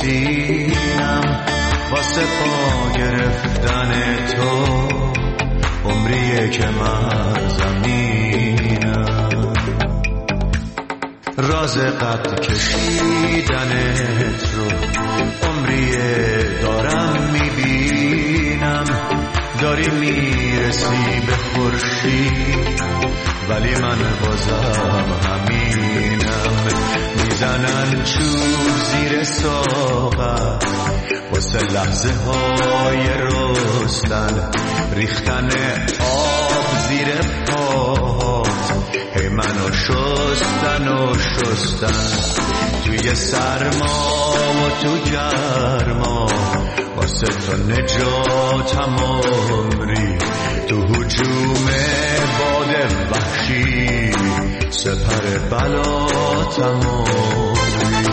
بنشینم واسه پا گرفتن تو عمریه که من زمینم راز قد کشیدنت رو عمریه دارم میبینم داری میرسی به خورشید ولی من بازم همینم میزنن چوب زیر ساقت واسه لحظه های رستن ریختن آب زیر پاهات هی منو شستن توی سرما و تو گرما واسه تو نجاتم عمری تو هجوم باد وحشی سپر بلاتم عمری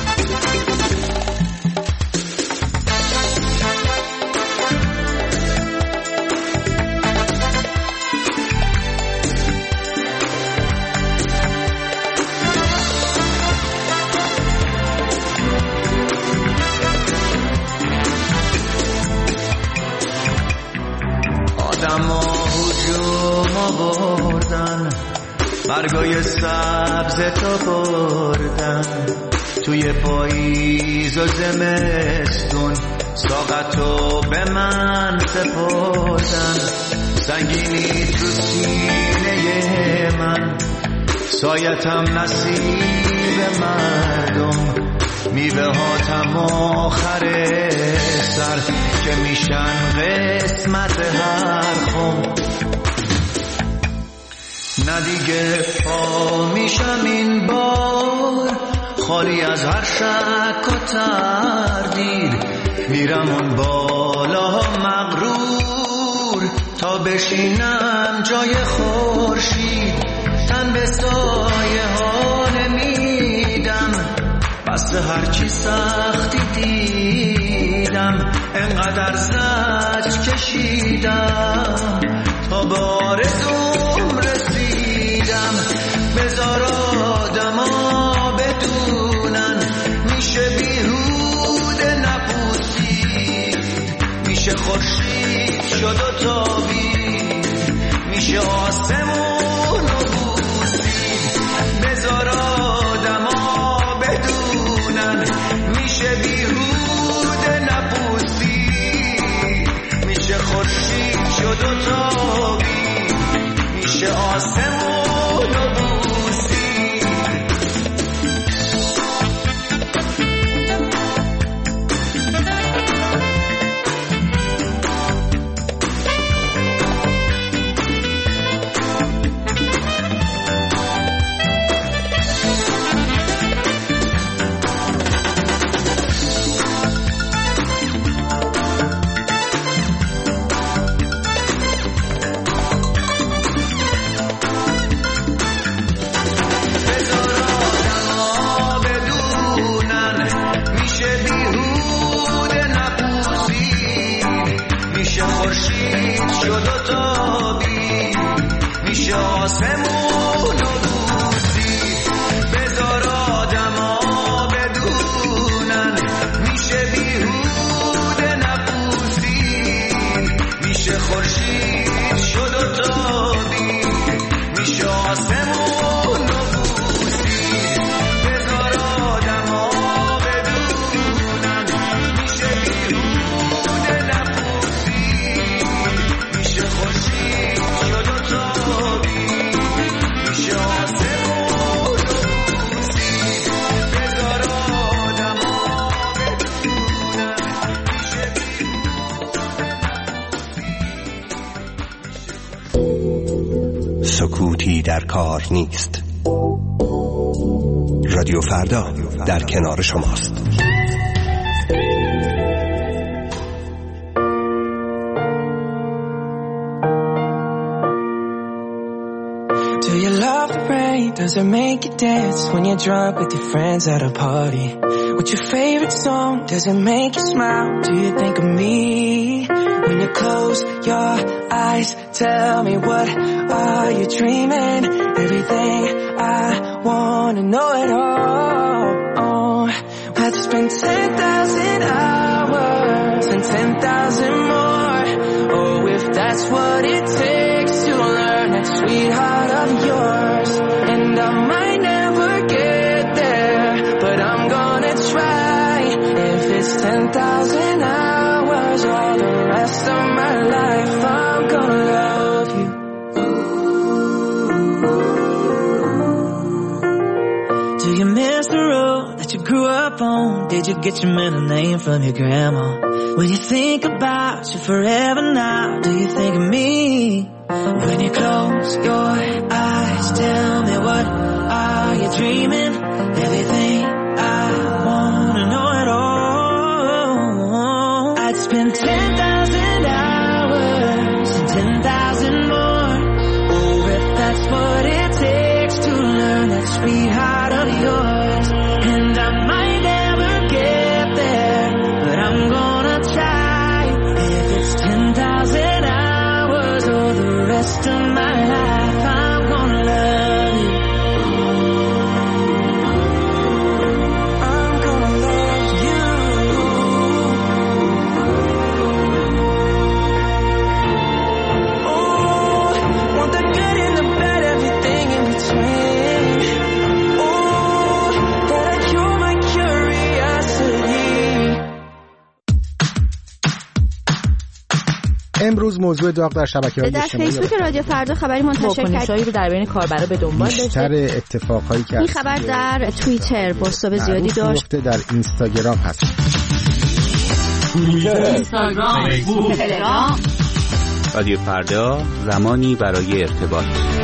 برگای سبز تو بردن توی پاییز و زمستون ساقتو به من سپردن سنگینی تو سینه من سایتم نصیب مردم میوه هاتم آخر سر که میشن قسمت هر خم نه دیگه پا میشم این بار خالی از هر شک و تردید میرم اون بالا مغرور تا بشینم جای خورشید تن به سایه ها نمیدم بس هرچی سختی دیدم انقدر زجر کشیدم تا به آرزوم رسیدم بذار آدما بدونن میشه بیهوده نپوسید میشه خورشید شد و تابید میشه آسمون و بوسید بذار آدما بدونن میشه بیهوده نپوسید میشه خورشید شد و تابید میشه آسمون و بوسید سکوتی در کار نیست. رادیو فردا در کنار شماست. Do you love the rain? Does it make you dance when you're drunk with your friends at a party? What's your favorite song? Does it make you smile? Do you think of me? When you close your eyes, tell me what are you dreaming? Everything I wanna know it all. Oh, I'd spend 10,000 10,000 hours, all the rest of my life I'm gonna love you. Do you miss the road that you grew up on? Did you get your middle name from your grandma? When you think about you forever now, do you think of me? When you close your eyes, tell me, what are you dreaming? Everything I wanna know at all. I'd spend 10,000 hours and 10,000 more. Oh, if that's what it takes to learn that sweetheart of yours. And I might never get there, but I'm gonna try. If it's 10,000 hours or the rest of my life, I'm gonna love you. I'm gonna love you. Oh, want the good and the bad, everything in between. Oh, gotta cure my curiosity. امروز موضوع داغ در شبکه‌های در اجتماعی فیسبوک رادیو فردا خبری منتشر کرد رو در بین کاربرا به دنبال بیشتر داشته. اتفاقایی که این خبر در توییتر بازتاب زیادی داشت. در اینستاگرام هست. اینستاگرام، فیسبوک، تلگرام. رادیو فردا، زمانی برای ارتباط.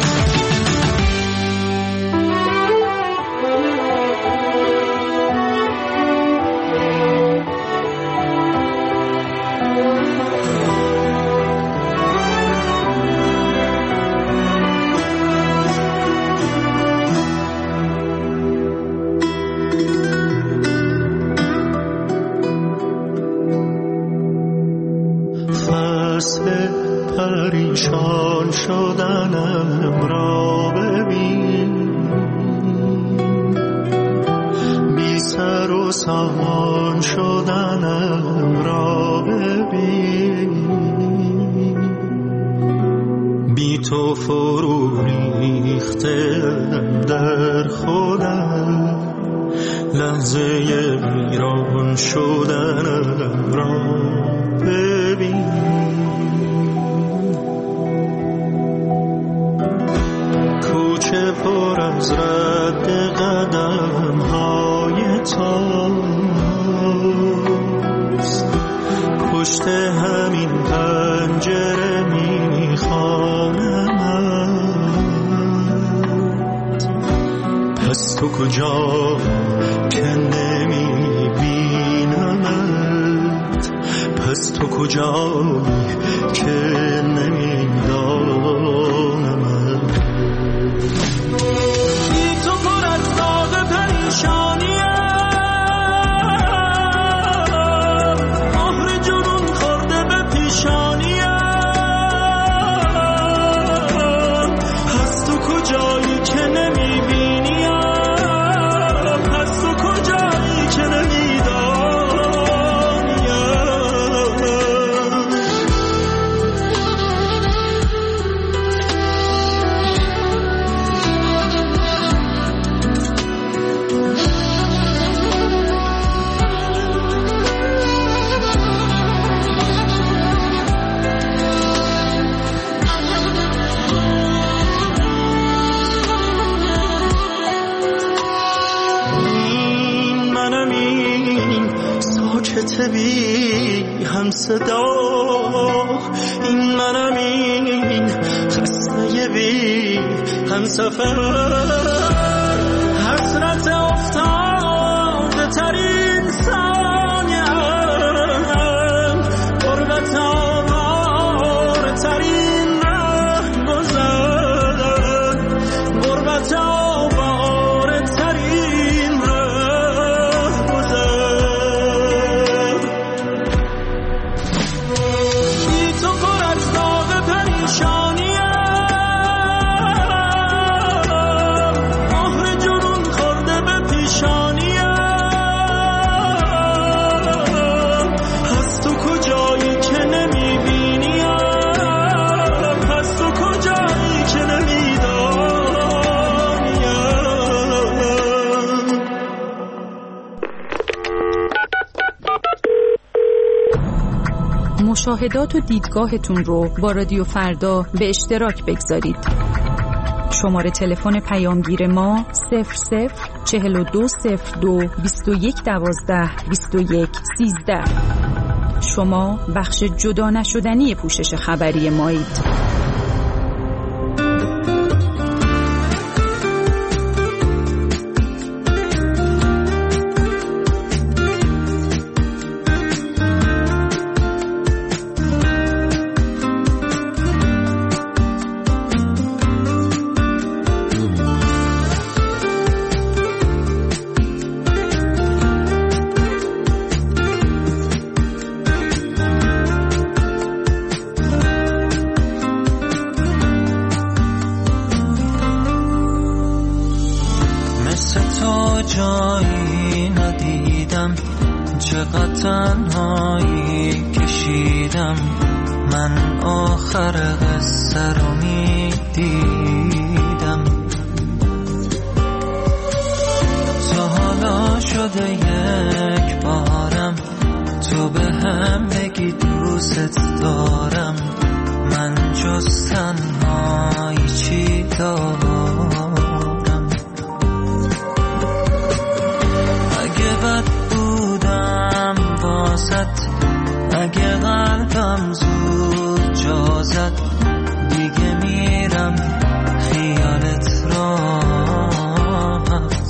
پریشان شدنم را ببین، بی سر و سامان شدنم را ببین، بی تو فرو ریختم در خودم، لحظه ویران شدنم را ببین. کوچه پر از رد قدم های تاست، پشت همین پنجره میخوانمت. پس تو کجا که نمیبینمت، پس تو کجا که نمیدانمت. بی تو پر از داغ پریشانیم، مهر جنون خورده به پیشانیم. پس تو کجایی که نمیبینیم، پس تو کجایی که بی هم صدا، این منم، این خسته بی هم سفر، حسرت افتاده ترین ثانیم، غربت آواره ترین ره گذر، غربت آواره ترین ره گذر. مهر جنون خورده به پیشان مشاهدات و دیدگاهتون رو با رادیو فردا به اشتراک بگذارید. شماره تلفن پیامگیر ما 00420221122113. شما بخش جدا نشدنی پوشش خبری مایید. جایی ندیدم، چقدر تنهایی کشیدم، من آخر قصه رو میدیدم. تا حالا شده یک بارم تو به هم بگی دوست دارم، من جز تنهایی چی دارم؟ بد بودم واسط، اگه قلبم زود جا زد، دیگه میرم خیالت راحت.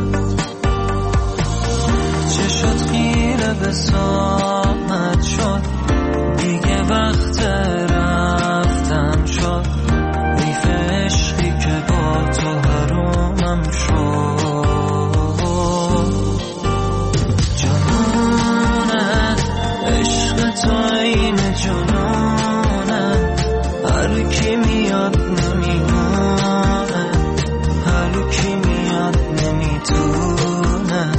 چه شد خیره به ساعت شد، دیگه وقت رفتن شد، ریف عشقی که با تو حرومم شد. تو این جنونه، هر کی میاد نمیمونه، هر کی میاد نمیتونه.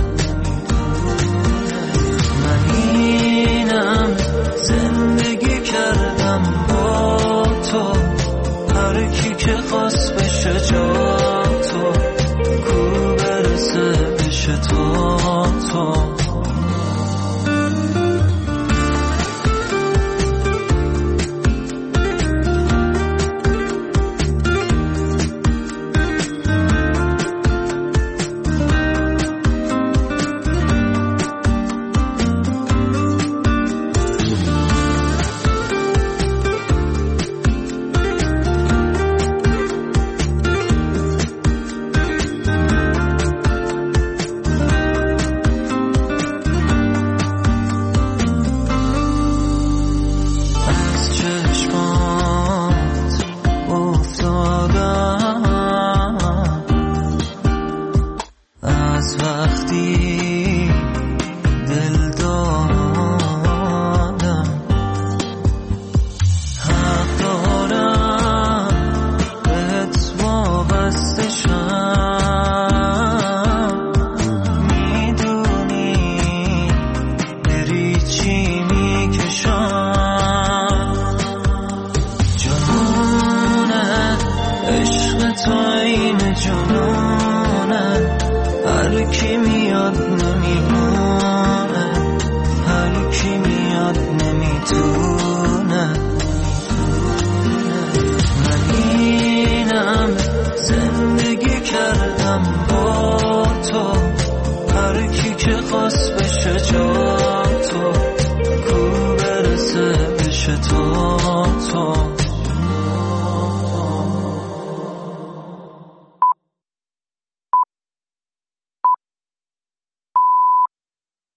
من اینم زندگی کردم با تو، هر کی که خواست بشه جا تو، کو برسه بشه تو. که خواست بشه جا